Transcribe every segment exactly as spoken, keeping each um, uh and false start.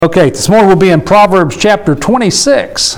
Okay, this morning we'll be in Proverbs chapter twenty-six.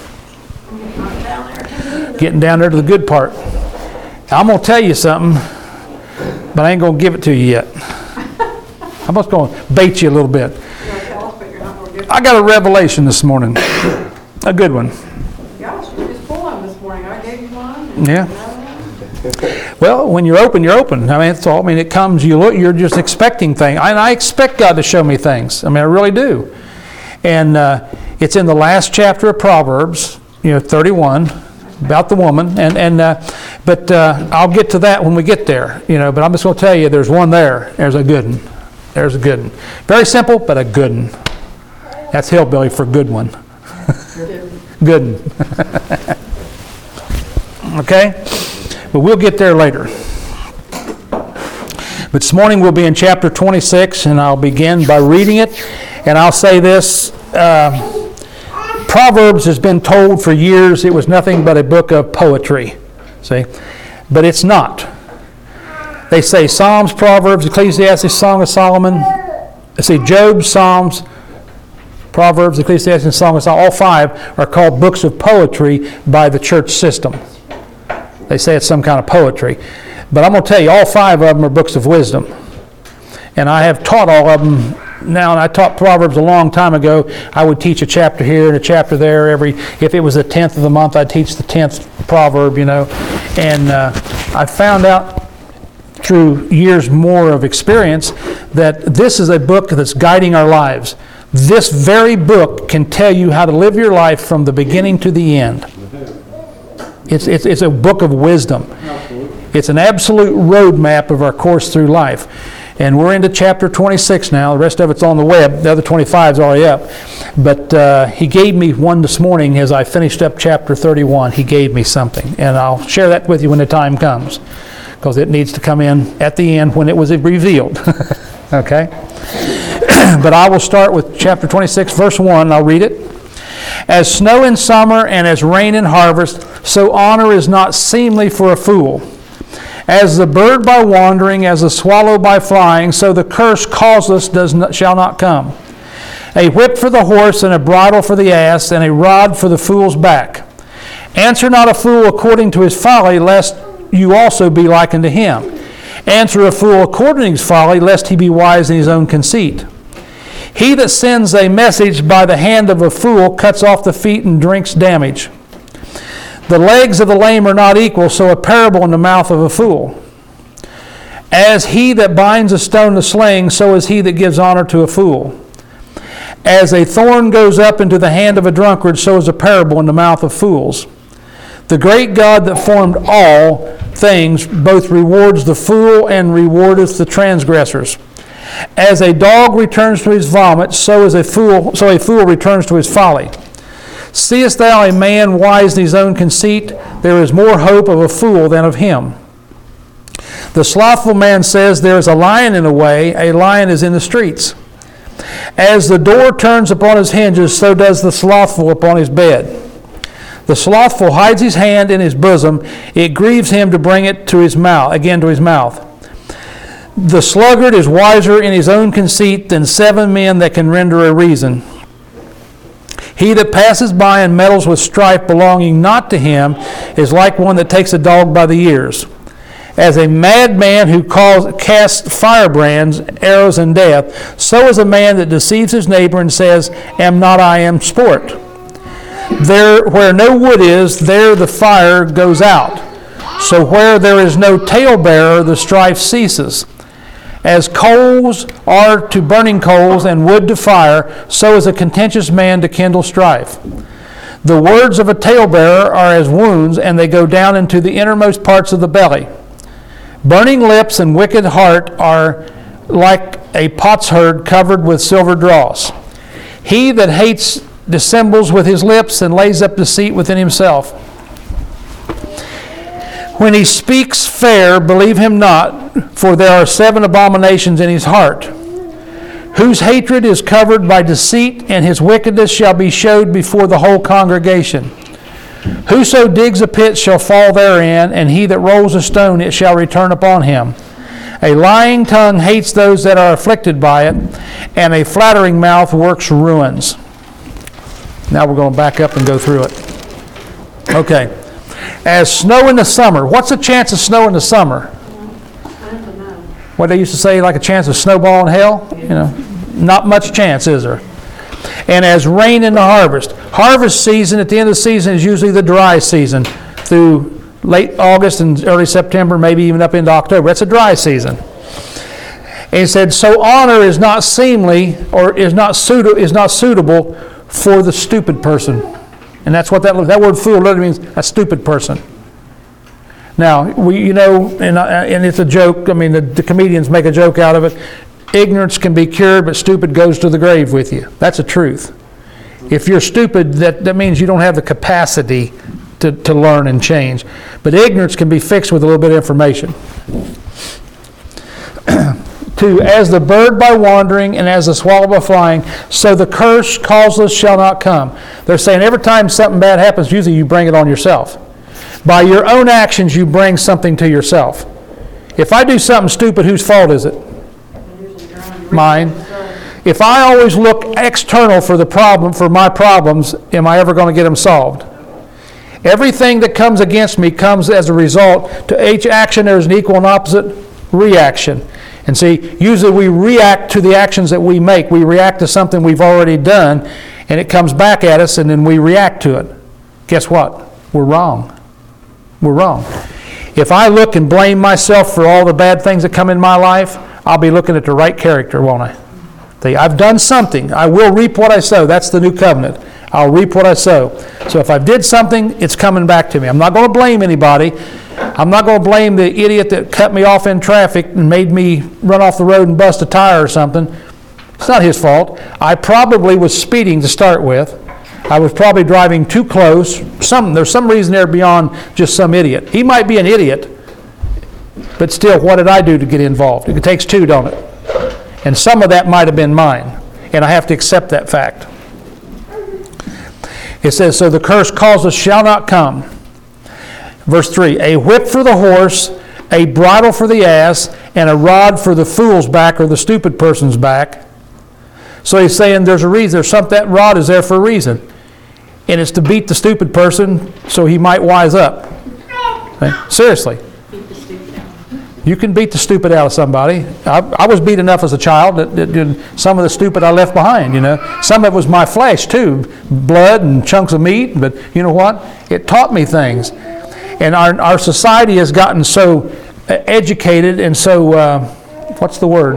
Getting down there to the good part. I'm going to tell you something, but I ain't going to give it to you yet. I'm just going to bait you a little bit. I got a revelation this morning. A good one. Gosh, you just pulled one this morning. I gave you one. Yeah. Well, when you're open, you're open. I mean, it's all. I mean, it comes. You look. You're just expecting things, and I expect God to show me things. I mean, I really do. And uh, it's in the last chapter of Proverbs, you know, thirty-one, about the woman. And and uh, but uh, I'll get to that when we get there. You know, but I'm just going to tell you, there's one there. There's a good one. There's a good one. Very simple, but a good one. That's hillbilly for good one. Good one. Okay. But we'll get there later. But this morning we'll be in chapter twenty-six, and I'll begin by reading it. And I'll say this, uh, Proverbs has been told for years it was nothing but a book of poetry. See? But it's not. They say Psalms, Proverbs, Ecclesiastes, Song of Solomon. They say Job, Psalms, Proverbs, Ecclesiastes, and Song of Solomon. All five are called books of poetry by the church system. They say it's some kind of poetry. But I'm going to tell you, all five of them are books of wisdom. And I have taught all of them now, and I taught Proverbs a long time ago. I would teach a chapter here and a chapter there. Every If it was the tenth of the month, I'd teach the tenth proverb, you know. And uh, I found out through years more of experience that this is a book that's guiding our lives. This very book can tell you how to live your life from the beginning to the end. It's, it's, it's a book of wisdom. It's an absolute roadmap of our course through life. And we're into chapter twenty-six now. The rest of it's on the web. The other twenty-five is already up. But uh, he gave me one this morning as I finished up chapter thirty-one. He gave me something. And I'll share that with you when the time comes, because it needs to come in at the end when it was revealed. Okay? But I will start with chapter twenty-six, verse one. I'll read it. As snow in summer and as rain in harvest, so honor is not seemly for a fool. As the bird by wandering, as the swallow by flying, so the curse causeless does not, shall not come. A whip for the horse, and a bridle for the ass, and a rod for the fool's back. Answer not a fool according to his folly, lest you also be like unto him. Answer a fool according to his folly, lest he be wise in his own conceit. He that sends a message by the hand of a fool cuts off the feet and drinks damage. The legs of the lame are not equal, so a parable in the mouth of a fool. As he that binds a stone to sling, so is he that gives honor to a fool. As a thorn goes up into the hand of a drunkard, so is a parable in the mouth of fools. The great God that formed all things both rewards the fool and rewardeth the transgressors. As a dog returns to his vomit, so is a fool, so a fool returns to his folly. Seest thou a man wise in his own conceit? There is more hope of a fool than of him. The slothful man says, there is a lion in the way, a lion is in the streets. As the door turns upon his hinges, so does the slothful upon his bed. The slothful hides his hand in his bosom, it grieves him to bring it to his mouth, again to his mouth. The sluggard is wiser in his own conceit than seven men that can render a reason. He that passes by and meddles with strife belonging not to him is like one that takes a dog by the ears. As a madman who calls, casts firebrands, arrows, and death, so is a man that deceives his neighbor and says, am not I am sport. There, where no wood is, there the fire goes out. So where there is no talebearer, the strife ceases. As coals are to burning coals and wood to fire, so is a contentious man to kindle strife. The words of a talebearer are as wounds, and they go down into the innermost parts of the belly. Burning lips and wicked heart are like a potsherd covered with silver dross. He that hates dissembles with his lips and lays up deceit within himself. When he speaks fair, believe him not, for there are seven abominations in his heart. Whose hatred is covered by deceit, and his wickedness shall be showed before the whole congregation. Whoso digs a pit shall fall therein, and he that rolls a stone, it shall return upon him. A lying tongue hates those that are afflicted by it, and a flattering mouth works ruins. Now we're going to back up and go through it. Okay. As snow in the summer. What's the chance of snow in the summer? I don't know. What they used to say, like a chance of snowball in hell? You know, not much chance, is there? And as rain in the harvest. Harvest season, at the end of the season, is usually the dry season through late August and early September, maybe even up into October. That's a dry season. And he said, so honor is not seemly or is not, suit- is not suitable for the stupid person. And that's what that that word fool literally means, a stupid person. Now, we, you know, and, uh, and it's a joke. I mean, the, the comedians make a joke out of it. Ignorance can be cured, but stupid goes to the grave with you. That's the truth. If you're stupid, that, that means you don't have the capacity to, to learn and change. But ignorance can be fixed with a little bit of information. Two, as the bird by wandering and as the swallow by flying, so the curse causeless shall not come. They're saying every time something bad happens, usually you bring it on yourself. By your own actions, you bring something to yourself. If I do something stupid, whose fault is it? Mine. If I always look external for the problem, for my problems, am I ever going to get them solved? Everything that comes against me comes as a result. To each action, there is an equal and opposite reaction. And see, usually we react to the actions that we make. We react to something we've already done, and it comes back at us, and then we react to it. Guess what? We're wrong. We're wrong. If I look and blame myself for all the bad things that come in my life, I'll be looking at the right character, won't I? See, I've done something. I will reap what I sow. That's the new covenant. I'll reap what I sow. So if I did something, it's coming back to me. I'm not going to blame anybody. I'm not going to blame the idiot that cut me off in traffic and made me run off the road and bust a tire or something. It's not his fault. I probably was speeding to start with. I was probably driving too close. Some, there's some reason there beyond just some idiot. He might be an idiot, but still, what did I do to get involved? It takes two, don't it? And some of that might have been mine, and I have to accept that fact. It says, so the curse causeless shall not come. Verse three, a whip for the horse, a bridle for the ass, and a rod for the fool's back or the stupid person's back. So he's saying there's a reason. There's something, that rod is there for a reason. And it's to beat the stupid person so he might wise up. Okay? Seriously. You can beat the stupid out of somebody. I, I was beat enough as a child that, that, that some of the stupid I left behind, you know. Some of it was my flesh too, blood and chunks of meat, but you know what? It taught me things. And our, our society has gotten so educated and so, uh, what's the word?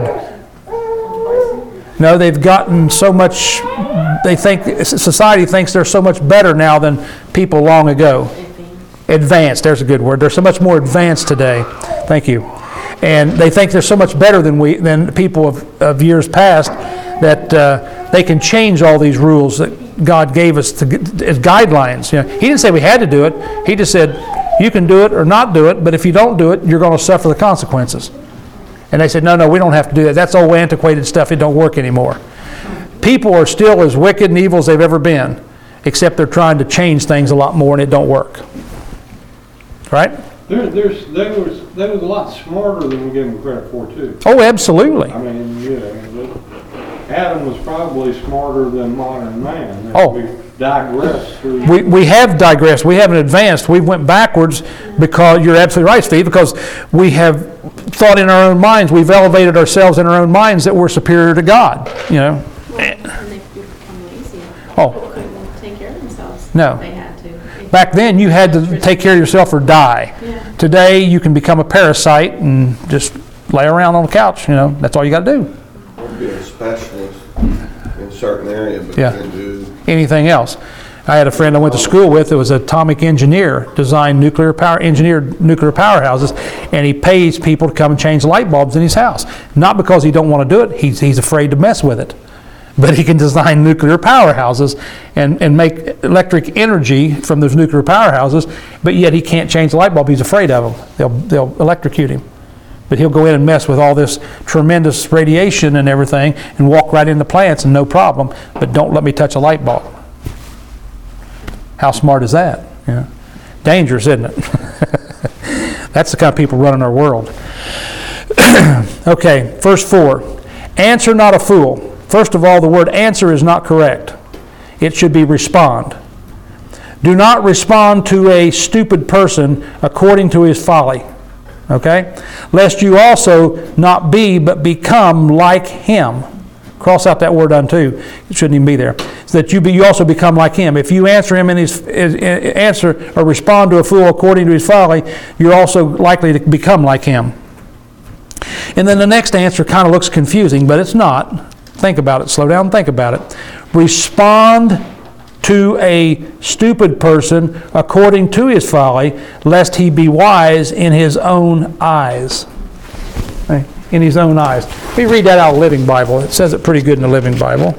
No, they've gotten so much, they think, society thinks they're so much better now than people long ago. Advanced, there's a good word. They're so much more advanced today. Thank you. And they think they're so much better than we, than people of, of years past that uh, they can change all these rules that God gave us to, as guidelines. You know, He didn't say we had to do it. He just said, you can do it or not do it, but if you don't do it, you're going to suffer the consequences. And they said, no, no, we don't have to do that. That's old antiquated stuff. It don't work anymore. People are still as wicked and evil as they've ever been, except they're trying to change things a lot more and it don't work. Right? There, there's, they was, they was a lot smarter than we give them credit for, too. Oh, absolutely. I mean, yeah, Adam was probably smarter than modern man. Oh. We've digressed through. We, we have digressed. We haven't advanced. We went backwards because, you're absolutely right, Steve, because we have thought in our own minds. We've elevated ourselves in our own minds that we're superior to God, you know. And they become lazy. Oh. They couldn't take care of themselves. No. They had to. Back then, you had to take care of yourself or die. Yeah. Today, you can become a parasite and just lay around on the couch, you know. That's all you got to do. Or be a specialist in a certain area, but Yeah. can't do. Anything else. I had a friend I went to school with that was an atomic engineer, designed nuclear power, engineered nuclear powerhouses, and he pays people to come and change light bulbs in his house. Not because he don't want to do it, he's, he's afraid to mess with it. But he can design nuclear powerhouses and, and make electric energy from those nuclear powerhouses, but yet he can't change the light bulb. He's afraid of them. They'll, they'll electrocute him. But he'll go in and mess with all this tremendous radiation and everything and walk right into plants and no problem, but don't let me touch a light bulb. How smart is that? You know? Dangerous, isn't it? That's the kind of people running our world. Okay, verse four. Answer not a fool. First of all, the word answer is not correct. It should be respond. Do not respond to a stupid person according to his folly. Okay? Lest you also not be, but become like him. Cross out that word unto. It shouldn't even be there. So that you be, you also become like him. If you answer him in his, his answer or respond to a fool according to his folly, you're also likely to become like him. And then the next answer kind of looks confusing, but it's not. Think about it. Slow down and think about it. Respond to a stupid person according to his folly, lest he be wise in his own eyes. Okay? In his own eyes. Let me read that out of the Living Bible. It says it pretty good in the Living Bible.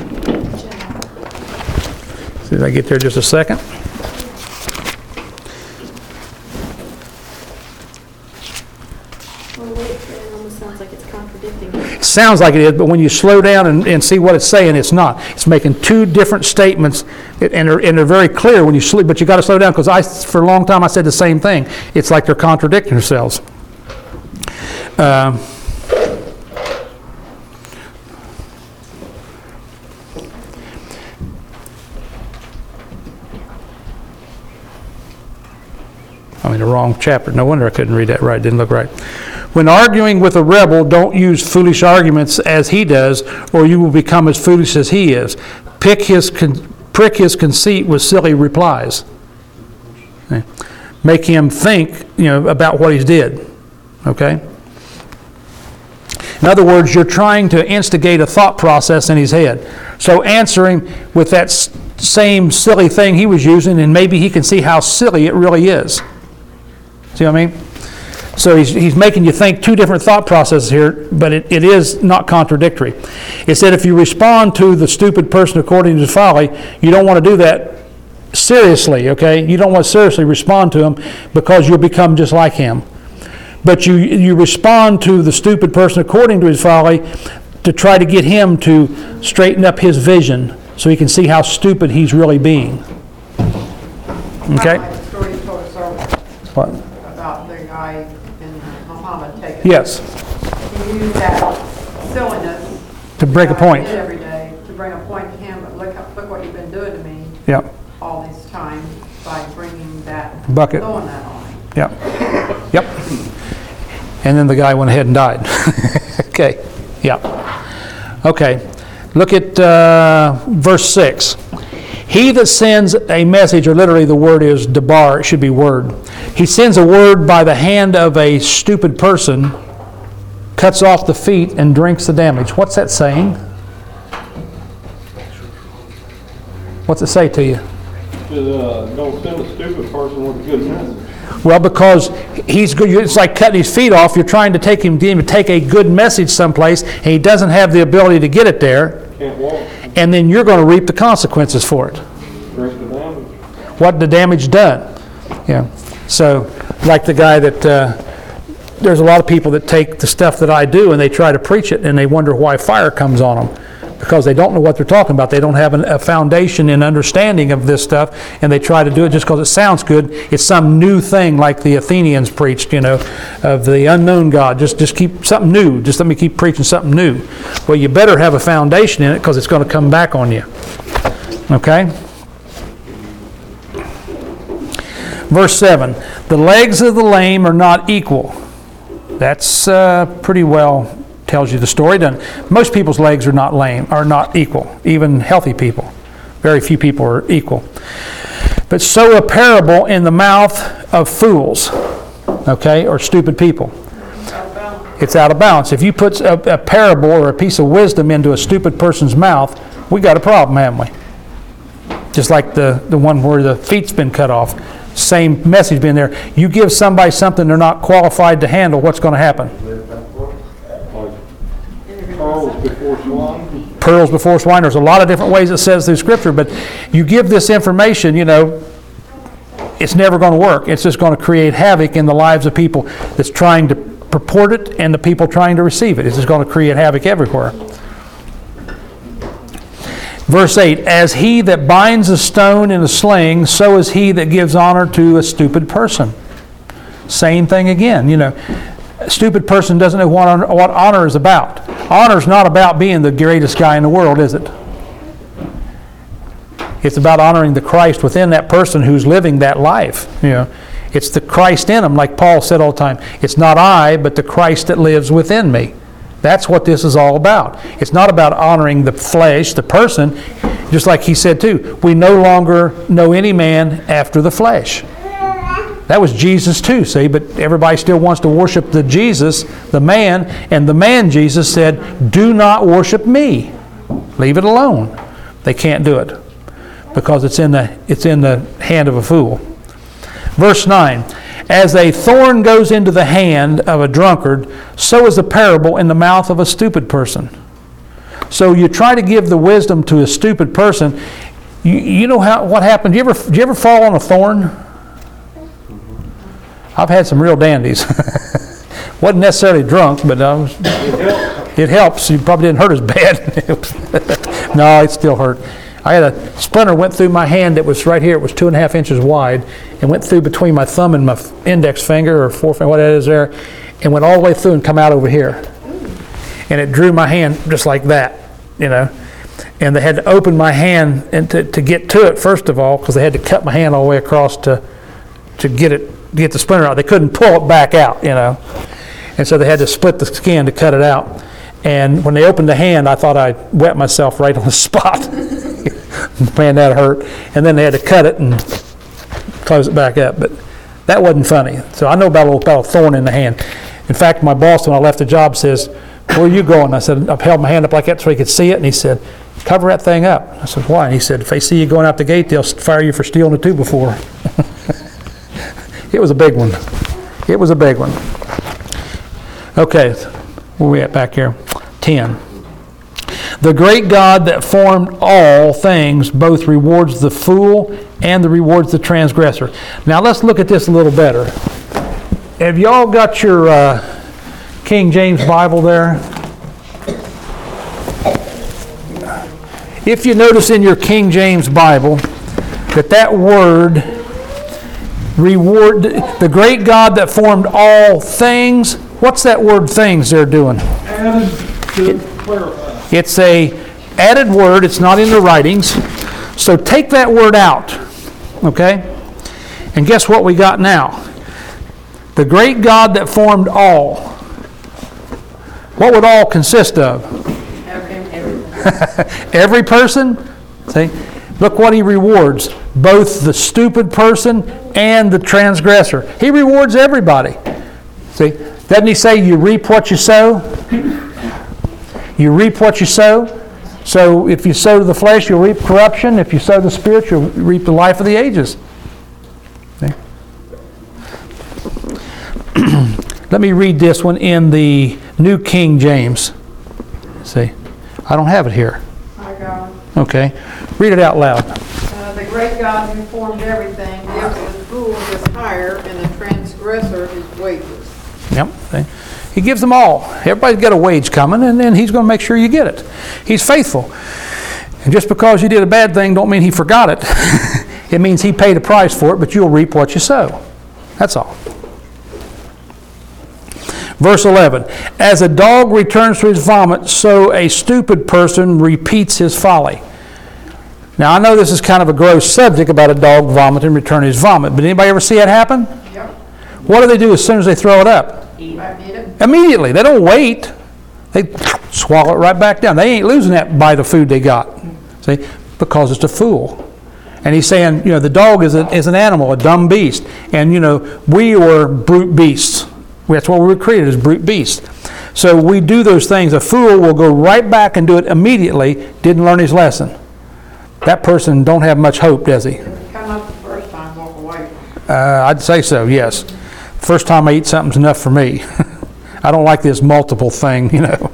See if I get there just a second. Well, wait, it almost sounds like it's contradicting it. It sounds like it is, but when you slow down and, and see what it's saying, it's not. It's making two different statements, and they're, and they're very clear when you sleep, but you got to slow down, because I, for a long time, I said the same thing. It's like they're contradicting themselves. Um, I'm in the wrong chapter. No wonder I couldn't read that right. It didn't look right. When arguing with a rebel, don't use foolish arguments as he does, or you will become as foolish as he is. Pick his con- prick his conceit with silly replies. Okay. Make him think, you know, about what he's did. Okay? In other words, you're trying to instigate a thought process in his head. So answering with that s- same silly thing he was using, and maybe he can see how silly it really is. See what I mean? So he's, he's making you think two different thought processes here, but it, it is not contradictory. It said if you respond to the stupid person according to his folly, you don't want to do that seriously, okay? You don't want to seriously respond to him, because you'll become just like him. But you, you respond to the stupid person according to his folly to try to get him to straighten up his vision so he can see how stupid he's really being. Okay? I like the story you told us earlier What? about the guy in Muhammad taking. Yes, He used that silliness. to break a that I point. did every day to bring a point to him, but look, how- look what you've been doing to me Yep, all this time by bringing that, Bucket. throwing that on me. yep, yep. And then the guy went ahead and died. Okay, yeah. Okay, look at uh, verse six. He that sends a message, or literally the word is debar, it should be word. He sends a word by the hand of a stupid person, cuts off the feet, and drinks the damage. What's that saying? What's it say to you? Uh, don't send a stupid person with a good message. Well, because he's good, it's like cutting his feet off. You're trying to take him to take a good message someplace, and he doesn't have the ability to get it there, Can't walk. and then you're going to reap the consequences for it. Drink the damage. What the damage done? Yeah. So, like the guy that uh, there's a lot of people that take the stuff that I do and they try to preach it, and they wonder why fire comes on them, because they don't know what they're talking about. They don't have an, a foundation in understanding of this stuff, and they try to do it just because it sounds good. It's some new thing, like the Athenians preached, you know, of the unknown God. Just, just keep something new. Just let me keep preaching something new. Well, you better have a foundation in it, because it's going to come back on you. Okay? Verse seven, the legs of the lame are not equal. That's uh, pretty well tells you the story. Doesn't, most people's legs are not lame, are not equal, even healthy people. Very few people are equal. But so a parable in the mouth of fools, okay, or stupid people. It's out of balance. If you put a, a parable or a piece of wisdom into a stupid person's mouth, we got a problem, haven't we? Just like the, the one where the feet's been cut off. Same message being there. You give somebody something they're not qualified to handle, what's going to happen? Like pearls before swine. Pearls before swine. There's a lot of different ways it says through Scripture, but you give this information, you know, it's never going to work. It's just going to create havoc in the lives of people that's trying to purport it and the people trying to receive it. It's just going to create havoc everywhere. Verse eight, as he that binds a stone in a sling, so is he that gives honor to a stupid person. Same thing again, you know. A stupid person doesn't know what honor, what honor is about. Honor is not about being the greatest guy in the world, is it? It's about honoring the Christ within that person who's living that life. You know, it's the Christ in them, like Paul said all the time. It's not I, but the Christ that lives within me. That's what this is all about. It's not about honoring the flesh, the person, just like he said too. We no longer know any man after the flesh. That was Jesus too, see, but everybody still wants to worship the Jesus, the man, and the man Jesus said, do not worship me. Leave it alone. They can't do it because it's in the, it's in the hand of a fool. Verse nine, as a thorn goes into the hand of a drunkard, so is the parable in the mouth of a stupid person. So you try to give the wisdom to a stupid person. You, you know how what happened? Do you ever, do you ever fall on a thorn? I've had some real dandies. Wasn't necessarily drunk, but I was, it helps. You probably didn't hurt as bad. No, it still hurt. I had a splinter went through my hand that was right here. It was two and a half inches wide and went through between my thumb and my index finger or forefinger, what that is there, and went all the way through and come out over here. And it drew my hand just like that, you know. And they had to open my hand and to, to get to it, first of all, because they had to cut my hand all the way across to to get it get the splinter out. They couldn't pull it back out, you know. And so they had to split the skin to cut it out. And when they opened the hand, I thought I wet myself right on the spot. Man, that hurt. And then they had to cut it and close it back up. But that wasn't funny. So I know about a, little, about a thorn in the hand. In fact, my boss, when I left the job, says, where are you going? I said, I've held my hand up like that so he could see it. And he said, cover that thing up. I said, why? And he said, if they see you going out the gate, they'll fire you for stealing a two before. It was a big one. It was a big one. Okay, where are we at back here? ten. The great God that formed all things both rewards the fool and the rewards the transgressor. Now let's look at this a little better. Have y'all got your uh, King James Bible there? If you notice in your King James Bible that that word reward, the great God that formed all things, what's that word things they're doing? Added to clarify. It's a added word. It's not in the writings. So take that word out, okay? And guess what we got now? The great God that formed all. What would all consist of? Every person? See? Look what he rewards. Both the stupid person and the transgressor. He rewards everybody. See? Doesn't he say you reap what you sow? You reap what you sow. So if you sow to the flesh, you'll reap corruption. If you sow to the spirit, you'll reap the life of the ages. See? Let me read this one in the New King James. See? I don't have it here. I got it. Okay. Read it out loud. Uh, the great God who formed everything gives the fool his hire and the transgressor his wages. Yep. See? He gives them all. Everybody's got a wage coming, and then he's going to make sure you get it. He's faithful. And just because you did a bad thing don't mean he forgot it. It means he paid a price for it, but you'll reap what you sow. That's all. Verse eleven, as a dog returns to his vomit, so a stupid person repeats his folly. Now, I know this is kind of a gross subject about a dog vomiting and returning his vomit, but anybody ever see it happen? Yep. What do they do as soon as they throw it up? Eat it. Immediately. They don't wait. They swallow it right back down. They ain't losing that bite of food they got. See? Because it's a fool. And he's saying, you know, the dog is, a, is an animal, a dumb beast. And, you know, we were brute beasts. That's what we were created as brute beasts. So we do those things. A fool will go right back and do it immediately. Didn't learn his lesson. That person don't have much hope, does he? Come up the first time, walk away. Uh, I'd say so, yes. First time I eat something's enough for me. I don't like this multiple thing, you know.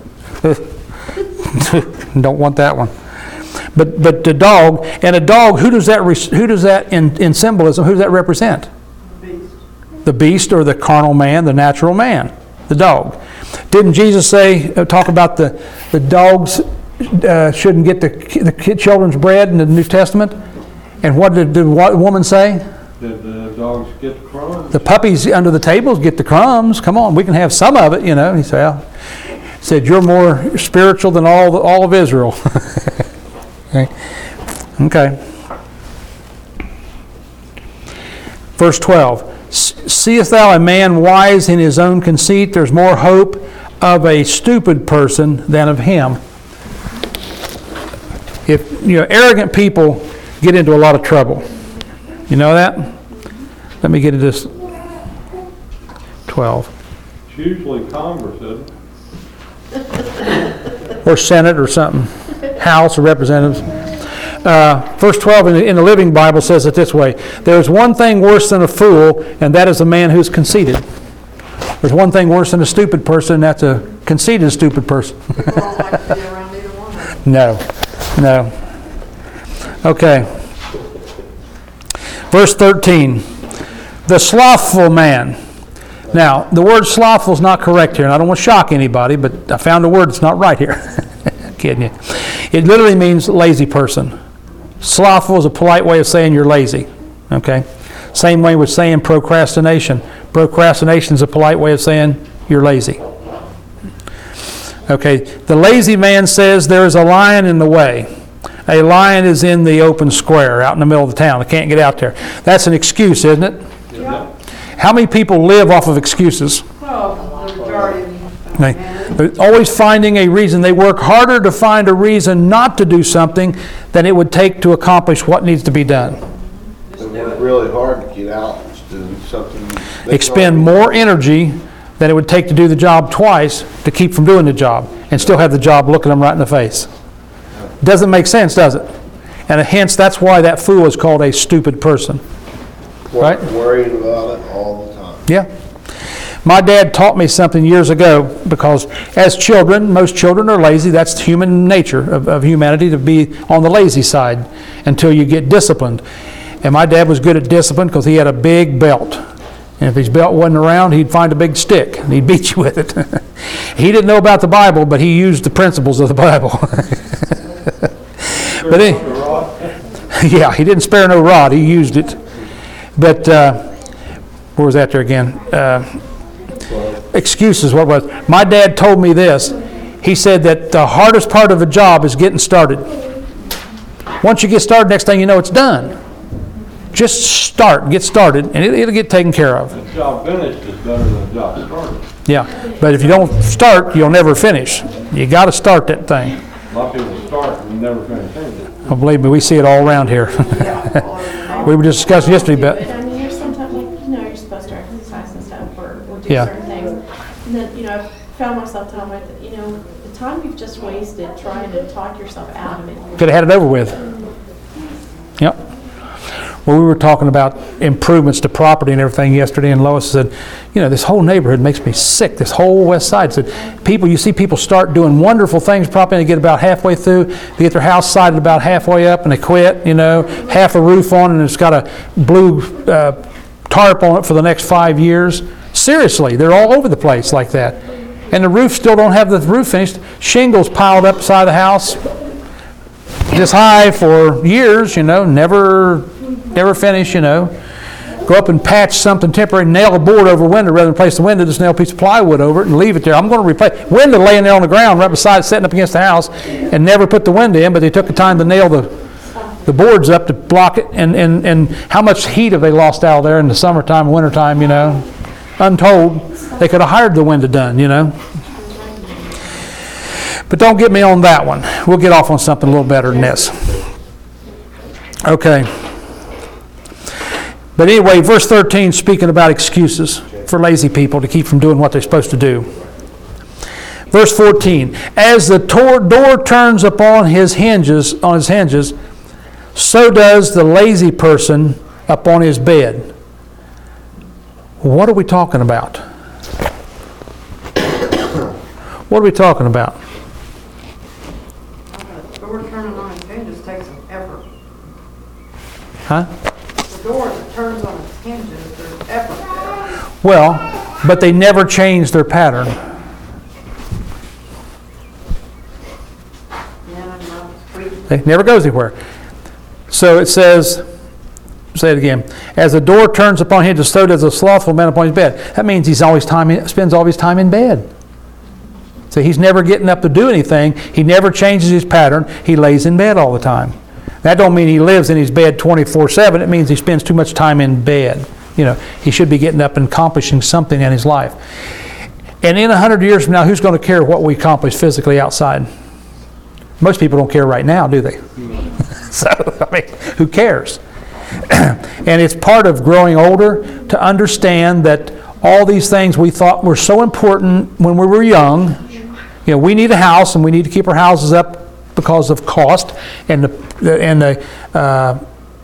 Don't want that one. But but the dog, and a dog, who does that who does that in, in symbolism, who does that represent? Beast. The beast or the carnal man, the natural man, the dog. Didn't Jesus say, uh, talk about the, the dogs uh, shouldn't get the, the children's bread in the New Testament? And what did the woman say? Did the dogs get the crumbs? The puppies under the tables get the crumbs. Come on, we can have some of it, you know. He said, well, he said you're more spiritual than all the, all of Israel. Okay. Okay. Verse twelve. Seest thou a man wise in his own conceit? There's more hope of a stupid person than of him. If you know, arrogant people get into a lot of trouble. You know that? Let me get to this. twelve. It's usually Congress, isn't it? Or Senate or something. House of Representatives. Uh, verse twelve in the, in the Living Bible says it this way. There is one thing worse than a fool, and that is a man who's conceited. There's one thing worse than a stupid person, and that's a conceited stupid person. People don't like to be around either one of them. No. No. Okay. Verse thirteen. The slothful man. Now, the word slothful is not correct here, and I don't want to shock anybody, but I found a word that's not right here. Kidding you. It literally means lazy person. Slothful is a polite way of saying you're lazy. Okay? Same way with saying procrastination. Procrastination is a polite way of saying you're lazy. Okay, the lazy man says there is a lion in the way. A lion is in the open square out in the middle of the town. They can't get out there. That's an excuse, isn't it? Yeah. How many people live off of excuses? Well, the majority of them. They, they're always finding a reason. They work harder to find a reason not to do something than it would take to accomplish what needs to be done. They work really hard to get out and do something. they Expend can't- more energy than it would take to do the job twice to keep from doing the job and still have the job looking them right in the face. Doesn't make sense, does it? And hence, that's why that fool is called a stupid person. right? Worried about it all the time. Yeah. My dad taught me something years ago because as children, most children are lazy. That's human nature of, of humanity, to be on the lazy side until you get disciplined. And my dad was good at discipline because he had a big belt. And if his belt wasn't around, he'd find a big stick and he'd beat you with it. He didn't know about the Bible, but he used the principles of the Bible. But he, yeah, he didn't spare no rod. He used it. But uh, where was that there again? Uh, excuses, what was? My dad told me this. He said that the hardest part of a job is getting started. Once you get started, next thing you know, it's done. Just start, get started, and it, it'll get taken care of. The job finished is better than the job started. Yeah, but if you don't start, you'll never finish. You got to start that thing. A lot of people start and never finish anything. Well, believe me, we see it all around here. We were just discussing yesterday, But but I mean, you're sometimes, like, you know, you're supposed to exercise and stuff, or, or do Yeah. certain things. And then, you know, I've found myself telling myself, you know, the time you've just wasted trying to talk yourself out of it. could have had it over with. Yep. Well, we were talking about improvements to property and everything yesterday, and Lois said, you know, this whole neighborhood makes me sick, this whole west side. Said, people, you see people start doing wonderful things, probably they get about halfway through, they get their house sided about halfway up, and they quit, you know, half a roof on, and it's got a blue uh, tarp on it for the next five years. Seriously, they're all over the place like that. And the roof still don't have the roof finished. Shingles piled up beside the house this high for years, you know, never... Never finish, you know. Go up and patch something temporary, nail a board over a window rather than replace the window, just nail a piece of plywood over it and leave it there. I'm going to replace window laying there on the ground right beside it, setting up against the house, and never put the window in, but they took the time to nail the the boards up to block it. And, and, and how much heat have they lost out there in the summertime, wintertime, you know? Untold. They could have hired the window done, you know. But don't get me on that one. We'll get off on something a little better than this. Okay. But anyway, verse thirteen, speaking about excuses for lazy people to keep from doing what they're supposed to do. Verse fourteen, as the tor- door turns upon his hinges, on his hinges, so does the lazy person upon his bed. What are we talking about? What are we talking about? The door turning on its hinges takes some effort. Huh? The door that turns on its hinges, there's effort there. Well, but they never change their pattern. Yeah, I'm not squeaking. It never goes anywhere. So it says, say it again. As the door turns upon him, so does a slothful man upon his bed. That means he's always time, spends all his time in bed. So he's never getting up to do anything. He never changes his pattern. He lays in bed all the time. That don't mean he lives in his bed twenty-four seven. It means he spends too much time in bed. You know, he should be getting up and accomplishing something in his life. And in a hundred years from now, who's going to care what we accomplish physically outside? Most people don't care right now, do they? So, I mean, who cares? And it's part of growing older to understand that all these things we thought were so important when we were young. You know, we need a house, and we need to keep our houses up because of cost and the and the. Uh,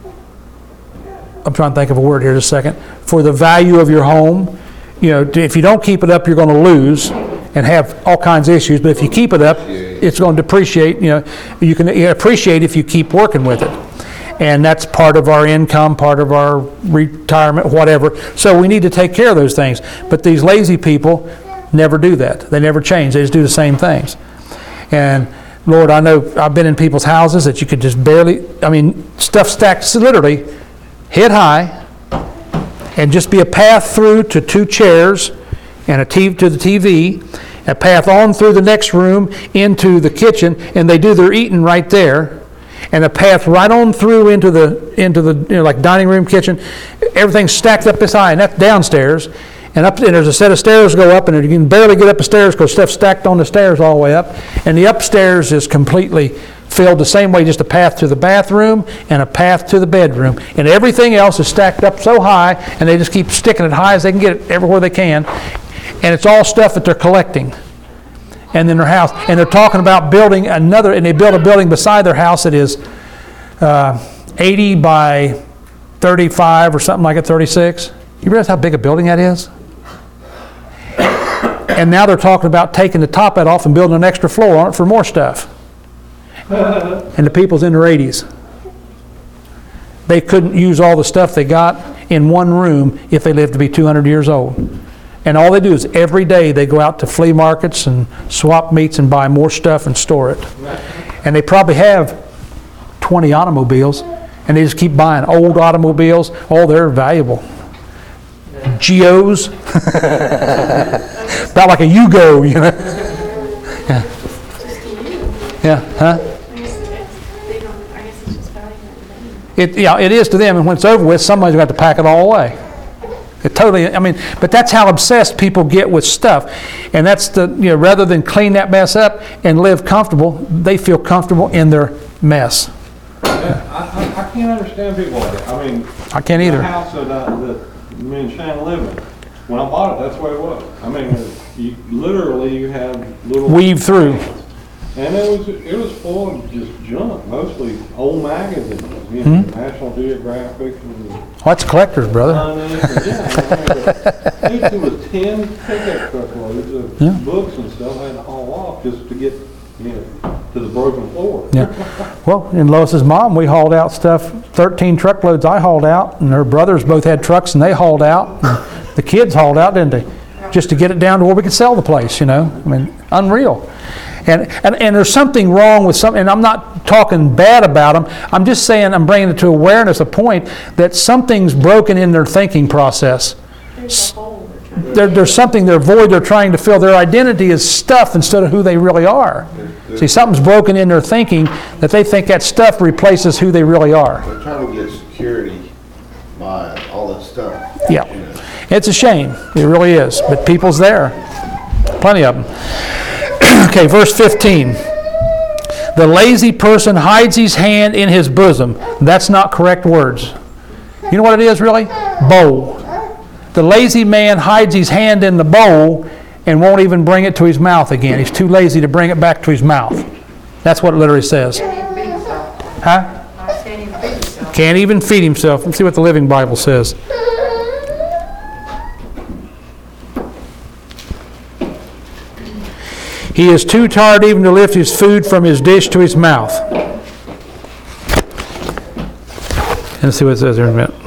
I'm trying to think of a word here just a second. For the value of your home, you know, if you don't keep it up, you're going to lose and have all kinds of issues. But if you keep it up, it's going to depreciate. You know, you can appreciate if you keep working with it. And that's part of our income, part of our retirement, whatever. So we need to take care of those things. But these lazy people never do that. They never change. They just do the same things. And Lord, I know I've been in people's houses that you could just barely, I mean, stuff stacked literally head high, and just be a path through to two chairs and a T V to the T V, a path on through the next room into the kitchen, and they do their eating right there. And a path right on through into the into the you know, like dining room, kitchen, everything's stacked up this high, and that's downstairs. And up and there's a set of stairs go up, and you can barely get up the stairs because stuff's stacked on the stairs all the way up. And the upstairs is completely filled the same way, just a path to the bathroom and a path to the bedroom. And everything else is stacked up so high, and they just keep sticking it high as they can get it everywhere they can. And it's all stuff that they're collecting. And then their house, and they're talking about building another, and they built a building beside their house that is uh, eighty by thirty-five or something like that, thirty-six. You realize how big a building that is? And now they're talking about taking the top of it off and building an extra floor on it for more stuff. And the people's in their eighties. They couldn't use all the stuff they got in one room if they lived to be two hundred years old. And all they do is every day they go out to flea markets and swap meets and buy more stuff and store it. And they probably have twenty automobiles, and they just keep buying old automobiles. Oh, they're valuable. Geos. About like a Yugo, you know. Yeah. Yeah, huh? It, yeah, it is to them, and when it's over with, somebody's got to pack it all away. It totally, I mean, but that's how obsessed people get with stuff. And that's the, you know, rather than clean that mess up and live comfortable, they feel comfortable in their mess. Yeah, I, I, I can't understand people like that. I mean, I can't either. The house that, I, that me and Shannon live in, when I bought it, that's the way it was. I mean, you, literally you had little... Weave through. And it was it was full of just junk, mostly old magazines, you know, mm-hmm. National Geographic. And well, that's collectors, brother. And, yeah, I think there was ten pickup truckloads of yeah. books and stuff I had to haul off just to get, you know, to the broken floor. Yeah. Well, in Lois's mom, we hauled out stuff, thirteen truckloads I hauled out, and her brothers both had trucks and they hauled out. And the kids hauled out, didn't they? Just to get it down to where we could sell the place, you know. I mean, unreal. And, and and there's something wrong with something, and I'm not talking bad about them. I'm just saying, I'm bringing it to awareness, a point that something's broken in their thinking process. There's a hole they're trying to There, there's something, they're void they're trying to fill. Their identity is stuff instead of who they really are. See, something's broken in their thinking that they think that stuff replaces who they really are. They're trying to get security by all that stuff. Yeah. It's a shame. It really is. But people's there. Plenty of them. Okay, verse fifteen. The lazy person hides his hand in his bosom. That's not correct words. You know what it is, really? Bowl. The lazy man hides his hand in the bowl and won't even bring it to his mouth again. He's too lazy to bring it back to his mouth. That's what it literally says. Huh? Can't even feed himself. Let's see what the Living Bible says. He is too tired even to lift his food from his dish to his mouth. Let's see what it says here in a minute.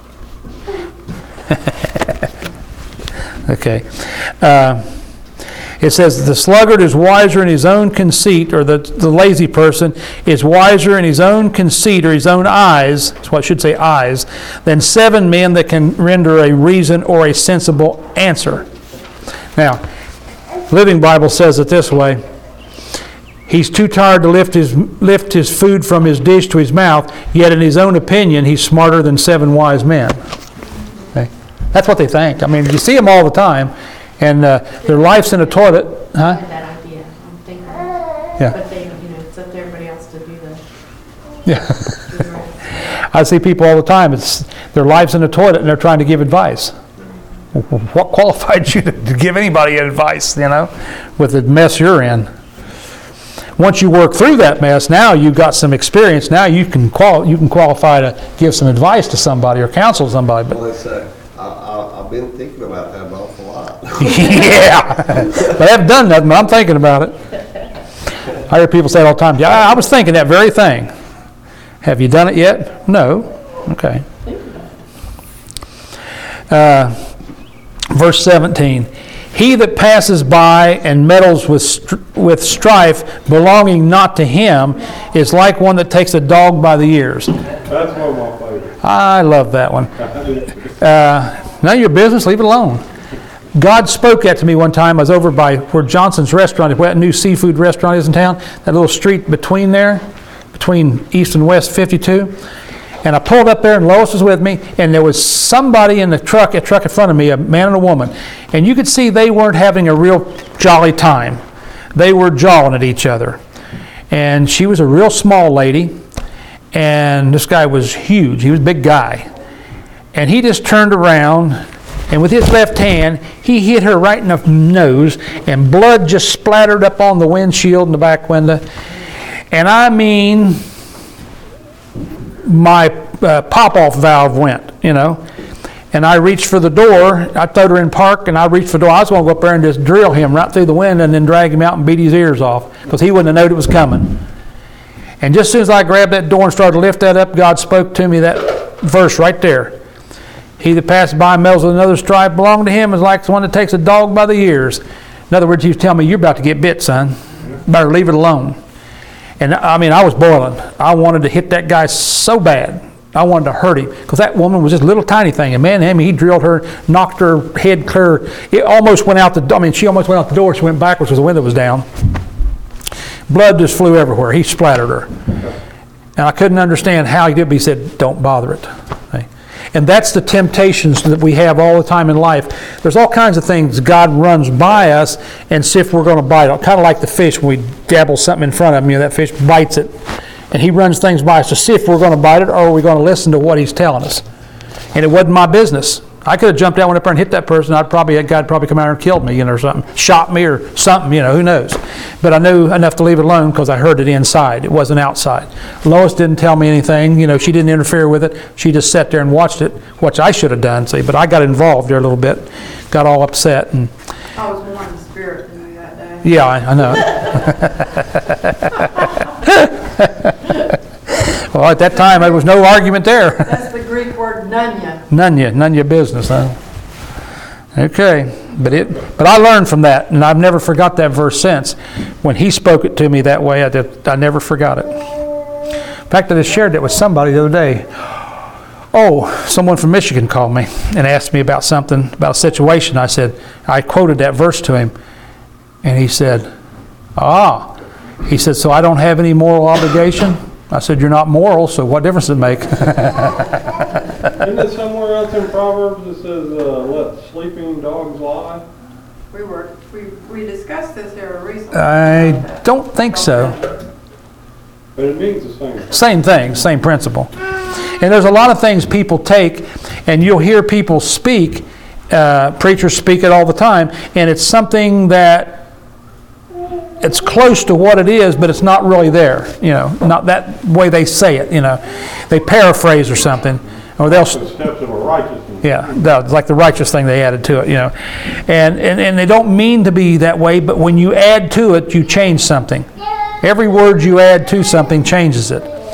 Okay. Uh, It says, the sluggard is wiser in his own conceit, or the, the lazy person is wiser in his own conceit or his own eyes, that's what I should say, eyes, than seven men that can render a reason or a sensible answer. Now, Living Bible says it this way: he's too tired to lift his, lift his food from his dish to his mouth, yet in his own opinion, he's smarter than seven wise men. Okay? That's what they think. I mean, you see them all the time, and uh, their life's in a toilet. I Huh? had that idea. I'm thinking, but Yeah. they, you know, it's up to everybody else to do the. Yeah. do the right. I see people all the time. It's their life's in a toilet, and they're trying to give advice. What qualified you to, to give anybody advice, you know, with the mess you're in? Once you work through that mess, now you've got some experience. Now you can qual you can qualify to give some advice to somebody or counsel somebody. But Well, it's, uh, I, I, I've been thinking about that an awful lot. yeah, but I haven't done nothing. But I'm thinking about it. I hear people say it all the time. Yeah, I was thinking that very thing. Have you done it yet? No. Okay. Uh, verse seventeen. He that passes by and meddles with str- with strife belonging not to him is like one that takes a dog by the ears. That's one of my favorites. I love that one. Uh, none of your business, leave it alone. God spoke that to me one time. I was over by where Johnson's Restaurant, where that new seafood restaurant is in town, that little street between there, between East and West fifty-two. And I pulled up there, and Lois was with me, and there was somebody in the truck, a truck in front of me, a man and a woman. And you could see they weren't having a real jolly time. They were jawing at each other. And she was a real small lady, and this guy was huge. He was a big guy. And he just turned around, and with his left hand, he hit her right in the nose, and blood just splattered up on the windshield in the back window. And I mean, my uh, pop-off valve went, you know. And I reached for the door. I throwed her in park, and I reached for the door. I was going to go up there and just drill him right through the window and then drag him out and beat his ears off, because he wouldn't have known it was coming. And just as soon as I grabbed that door and started to lift that up, God spoke to me that verse right there. He that passes by and meddles with another strife belong to him is like the one that takes a dog by the ears. In other words, he was telling me, you're about to get bit, son. Better leave it alone. And I mean, I was boiling. I wanted to hit that guy so bad. I wanted to hurt him, because that woman was just a little tiny thing. And man, I mean, he drilled her, knocked her head clear. It almost went out the I mean, she almost went out the door. She went backwards because the window was down. Blood just flew everywhere. He splattered her. And I couldn't understand how he did, but he said, don't bother it. Okay? And that's the temptations that we have all the time in life. There's all kinds of things God runs by us and see if we're going to bite it. Kind of like the fish, when we dabble something in front of him, you know, that fish bites it. And he runs things by us to see if we're going to bite it or are we going to listen to what he's telling us. And it wasn't my business. I could have jumped out, went up there and hit that person. I'd probably, that guy'd probably come out and killed me, you know, or something. Shot me or something, you know, who knows. But I knew enough to leave it alone because I heard it inside. It wasn't outside. Lois didn't tell me anything. You know, she didn't interfere with it. She just sat there and watched it, which I should have done, see. But I got involved there a little bit, got all upset. And I was more in spirit than you that day. yeah, I, I know. Well, at that time, there was no argument there. That's the Greek word nunya. None you, none your business, huh? Okay, but it, but I learned from that, and I've never forgot that verse since. When he spoke it to me that way, I did, I never forgot it. In fact, I just shared that with somebody the other day. Oh, someone from Michigan called me and asked me about something, about a situation. I said, I quoted that verse to him, and he said, ah. He said, so I don't have any moral obligation? I said, you're not moral, so what difference does it make? Isn't it somewhere else in Proverbs that says, uh, let sleeping dogs lie? We were, we, we discussed this here recently. I don't think so. But it means the same thing. Same thing, same principle. And there's a lot of things people take, and you'll hear people speak, uh, preachers speak it all the time, and it's something that it's close to what it is, but it's not really there, you know, not that way they say it, you know. They paraphrase or something, or they'll... The steps of a righteous man. Yeah, that's like the righteous thing they added to it, you know. And, and, and they don't mean to be that way, but when you add to it, you change something. Every word you add to something changes it.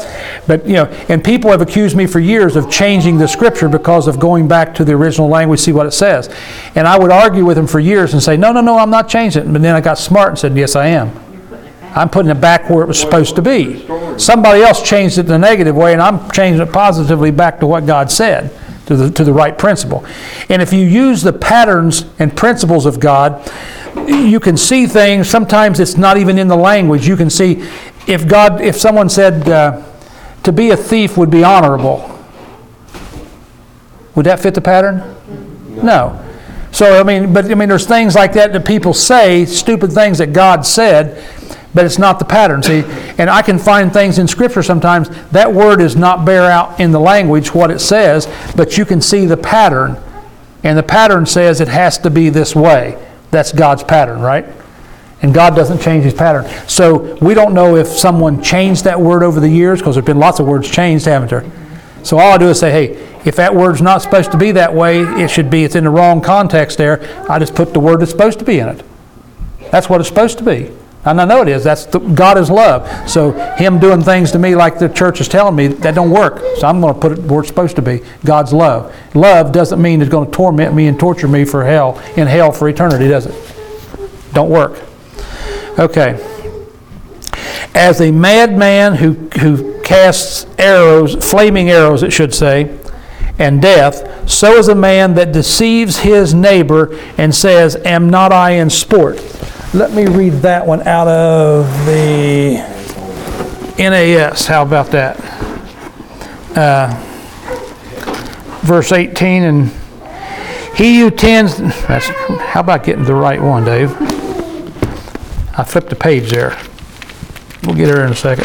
but, you know, and people have accused me for years of changing the Scripture because of going back to the original language, see what it says. And I would argue with them for years and say, no, no, no, I'm not changing it. But then I got smart and said, yes, I am. I'm putting it back where it was supposed to be. Somebody else changed it in a negative way, and I'm changing it positively back to what God said, to the, to the right principle. And if you use the patterns and principles of God, you can see things. Sometimes it's not even in the language. You can see if God, if someone said uh, to be a thief would be honorable, would that fit the pattern? No. no. So I mean, but I mean, there's things like that that people say, stupid things that God said, but it's not the pattern. See, and I can find things in Scripture sometimes that word does not bear out in the language what it says, but you can see the pattern, and the pattern says it has to be this way. That's God's pattern, right? And God doesn't change His pattern. So we don't know if someone changed that word over the years, because there have been lots of words changed, haven't there? So all I do is say, hey, if that word's not supposed to be that way, it should be, it's in the wrong context there. I just put the word that's supposed to be in it. That's what it's supposed to be. And I know it is. That's the, God is love. So Him doing things to me like the church is telling me, that don't work. So I'm going to put it where it's supposed to be. God's love. Love doesn't mean it's going to torment me and torture me for hell, in hell for eternity, does it? Don't work. Okay. As a madman who, who casts arrows, flaming arrows it should say, and death, so is a man that deceives his neighbor and says, am not I in sport? Let me read that one out of the N A S. How about that? Uh, verse eighteen, and he who tends, that's, how about getting the right one, Dave? I flipped the page there. We'll get her in a second.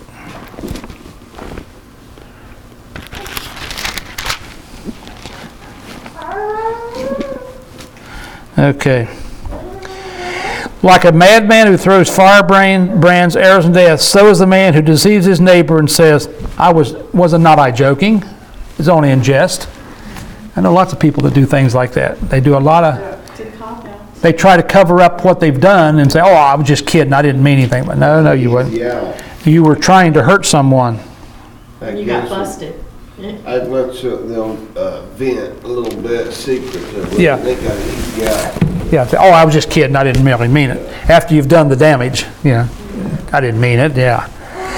Okay. Like a madman who throws firebrands, arrows, and death, so is the man who deceives his neighbor and says, I was, wasn't not I joking? It's only in jest. I know lots of people that do things like that. They do a lot of, they try to cover up what they've done and say, oh, I was just kidding, I didn't mean anything. But no, no, you wouldn't. Yeah. You were trying to hurt someone. And you got busted. I'd let them uh, vent a little bit secretly. Yeah. They got it, yeah. Yeah, say, oh, I was just kidding, I didn't really mean it. After you've done the damage, you know, I didn't mean it, yeah.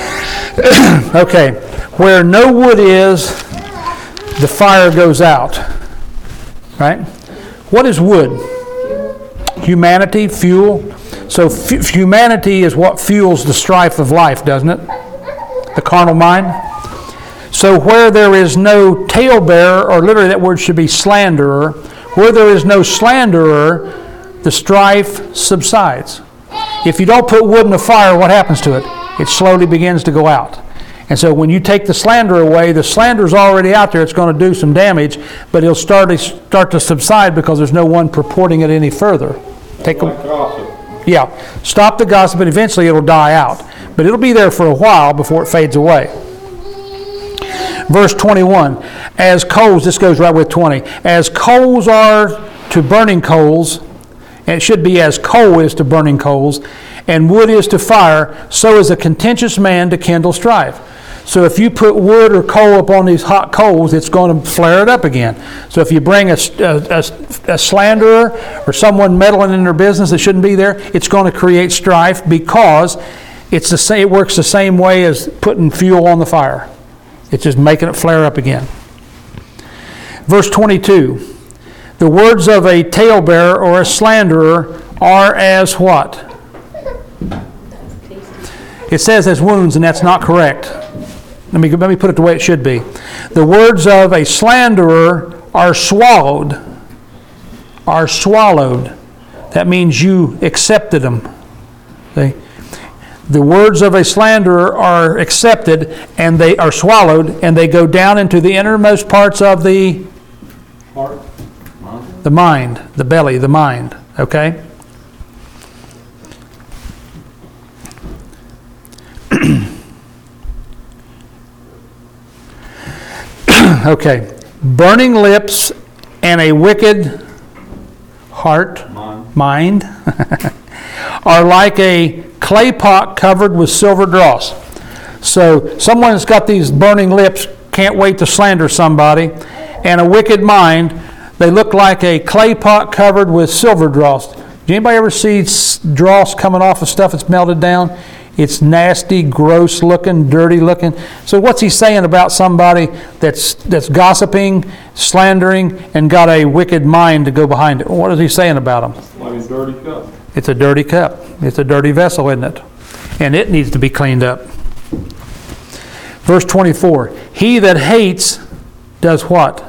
Okay, where no wood is, the fire goes out, right? What is wood? Humanity, fuel. So f- humanity is what fuels the strife of life, doesn't it? The carnal mind. So where there is no talebearer, or literally that word should be slanderer, where there is no slanderer, the strife subsides. If you don't put wood in the fire, what happens to it? It slowly begins to go out. And so when you take the slander away, the slander's already out there. It's going to do some damage, but it'll start to, start to subside because there's no one purporting it any further. Take Like a, gossip. yeah, stop the gossip, and eventually it'll die out. But it'll be there for a while before it fades away. Verse twenty-one, as coals, this goes right with twenty, as coals are to burning coals, and it should be as coal is to burning coals, and wood is to fire, so is a contentious man to kindle strife. So if you put wood or coal upon these hot coals, it's going to flare it up again. So if you bring a, a, a, a slanderer or someone meddling in their business that shouldn't be there, it's going to create strife because it's the same, it works the same way as putting fuel on the fire. It's just making it flare up again. Verse twenty-two, the words of a talebearer or a slanderer are as what? It says as wounds, and that's not correct. Let me, let me put it the way it should be. The words of a slanderer are swallowed. Are swallowed. That means you accepted them. See? The words of a slanderer are accepted, and they are swallowed, and they go down into the innermost parts of the Heart. the mind, the belly, the mind. Okay? Okay. Burning lips and a wicked heart, Mind. mind are like a clay pot covered with silver dross. So someone's got these burning lips, can't wait to slander somebody, and a wicked mind. They look like a clay pot covered with silver dross. Did anybody ever see dross coming off of stuff that's melted down? It's nasty, gross looking, dirty looking. So what's he saying about somebody that's that's gossiping, slandering, and got a wicked mind to go behind it? What is he saying about them? Like a dirty cup. It's a dirty cup. It's a dirty vessel, isn't it? And it needs to be cleaned up. Verse twenty-four, he that hates does what?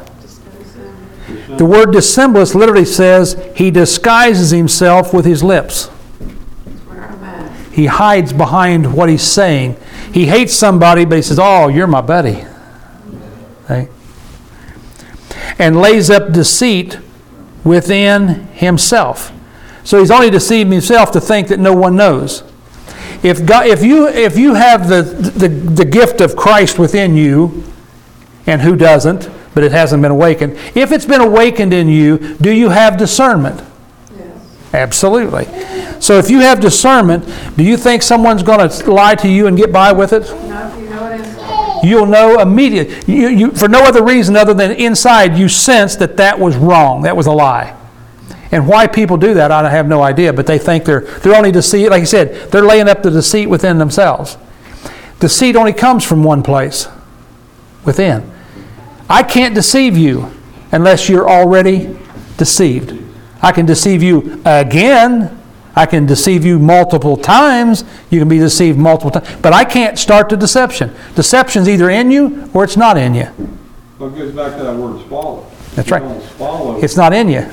The word dissembleth literally says he disguises himself with his lips. Where I'm at. He hides behind what he's saying. He hates somebody, but he says, oh, you're my buddy. Okay? And lays up deceit within himself. So he's only deceiving himself to think that no one knows. If God, if you if you have the, the the gift of Christ within you, and who doesn't, but it hasn't been awakened. If it's been awakened in you, do you have discernment? Yes. Absolutely. So if you have discernment, do you think someone's going to lie to you and get by with it? Now, if you know it inside. You'll know immediately. You, you, for no other reason other than inside you sense that that was wrong. That was a lie. And why people do that, I have no idea. But they think they're they're only deceit. Like I said, they're laying up the deceit within themselves. Deceit only comes from one place, within. I can't deceive you unless you're already deceived. I can deceive you again. I can deceive you multiple times. You can be deceived multiple times. But I can't start the deception. Deception's either in you or it's not in you. Well, it goes back to that word swallow. That's You right. don't swallow. It's not in you,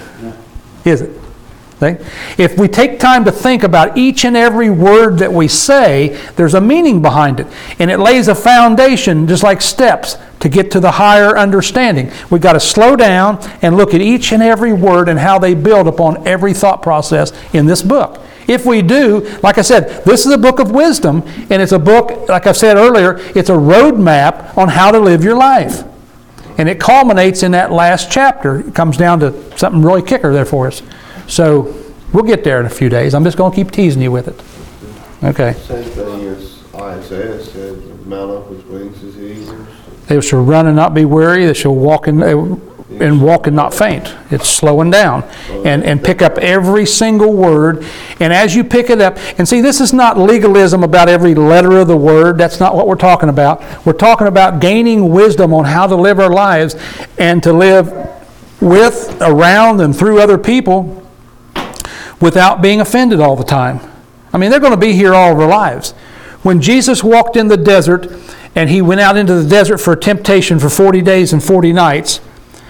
is it? See? If we take time to think about each and every word that we say, there's a meaning behind it. And it lays a foundation, just like steps, to get to the higher understanding. We've got to slow down and look at each and every word and how they build upon every thought process in this book. If we do, like I said, this is a book of wisdom, and it's a book, like I said earlier, it's a roadmap on how to live your life. And it culminates in that last chapter. It comes down to something really kicker there for us. So we'll get there in a few days. I'm just going to keep teasing you with it. Okay. Same thing as Isaiah said, mount up with wings as eagles. They shall run and not be weary. They shall walk and, and walk and not faint. It's slowing down. And, and pick up every single word. And as you pick it up, and see, this is not legalism about every letter of the word. That's not what we're talking about. We're talking about gaining wisdom on how to live our lives and to live with, around, and through other people without being offended all the time. I mean, they're going to be here all their lives. When Jesus walked in the desert, and he went out into the desert for temptation for forty days and forty nights,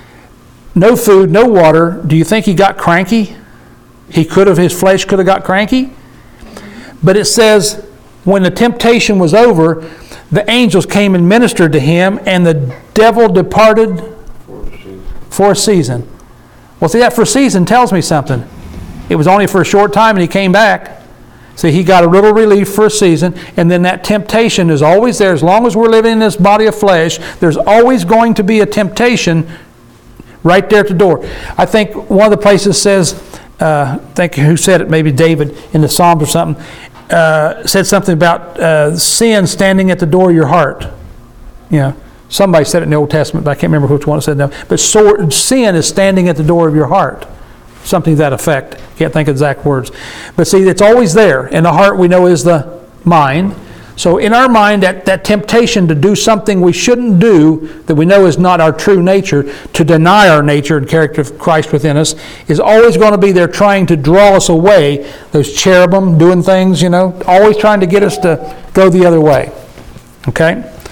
no food, no water, do you think he got cranky? He could have, his flesh could have got cranky. But it says, when the temptation was over, the angels came and ministered to him, and the devil departed for a season. Well, see, that for a season tells me something. It was only for a short time and he came back. See, he got a little relief for a season, and then that temptation is always there. As long as we're living in this body of flesh, there's always going to be a temptation right there at the door. I think one of the places says, uh, I think who said it, maybe David in the Psalms or something, uh, said something about uh, sin standing at the door of your heart. You know, somebody said it in the Old Testament, but I can't remember which one it said now. But so, sin is standing at the door of your heart. Something to that effect. Can't think of exact words. But see, it's always there. And the heart, we know, is the mind. So in our mind, that, that temptation to do something we shouldn't do, that we know is not our true nature, to deny our nature and character of Christ within us, is always going to be there trying to draw us away. Those cherubim doing things, you know, always trying to get us to go the other way. Okay?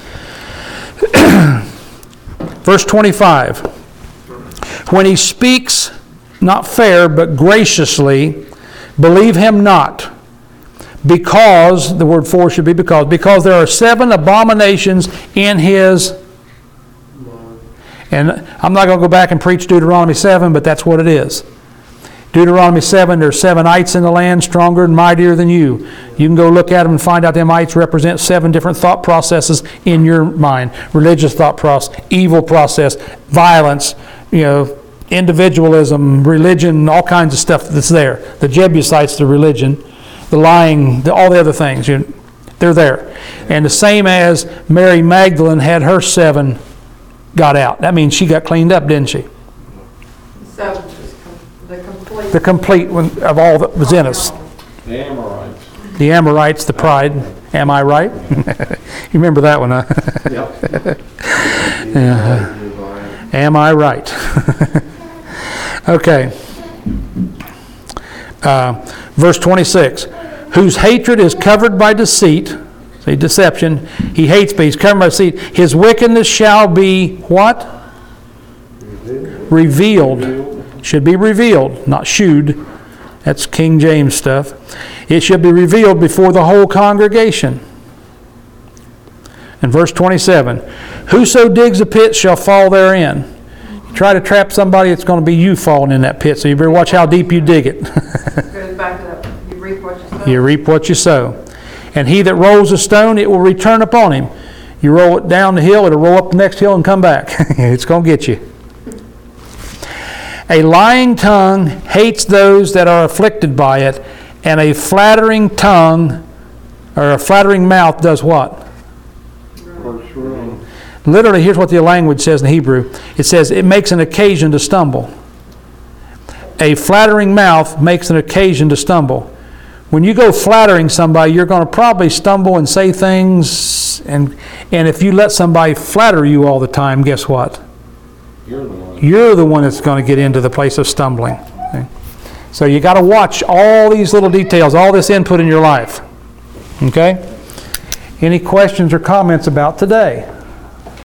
Verse twenty-five. When he speaks, not fair, but graciously, believe him not, because, the word for should be because, because there are seven abominations in his, and I'm not going to go back and preach Deuteronomy seven, but that's what it is. Deuteronomy seven, there's seven ites in the land, stronger and mightier than you. You can go look at them and find out them ites represent seven different thought processes in your mind. Religious thought process, evil process, violence, you know, individualism, religion, all kinds of stuff that's there. The Jebusites, the religion, the lying, the, all the other things. You, They're there. And the same as Mary Magdalene had her seven got out. That means she got cleaned up, didn't she? Seven is com- the complete. The complete one of all that was in us. The Amorites. The Amorites, the pride. Am I right? You remember that one, huh? Yep. Yeah. Am I right? Okay. Uh, verse twenty-six. Whose hatred is covered by deceit. See, deception. He hates, but he's covered by deceit. His wickedness shall be what? Revealed. Revealed. Should be revealed, not shewed. That's King James stuff. It shall be revealed before the whole congregation. And verse twenty-seven. Whoso digs a pit shall fall therein. You try to trap somebody, it's going to be you falling in that pit. So you better watch how deep you dig it. Goes back to that, you reap what you sow. You reap what you sow. And he that rolls a stone, it will return upon him. You roll it down the hill, it'll roll up the next hill and come back. It's going to get you. A lying tongue hates those that are afflicted by it, and a flattering tongue, or a flattering mouth does what? Literally, here's what the language says in Hebrew. It says, it makes an occasion to stumble. A flattering mouth makes an occasion to stumble. When you go flattering somebody, you're going to probably stumble and say things, and and if you let somebody flatter you all the time, guess what? You're the one. You're the one that's going to get into the place of stumbling. Okay? So you got to watch all these little details, all this input in your life. Okay? Any questions or comments about today?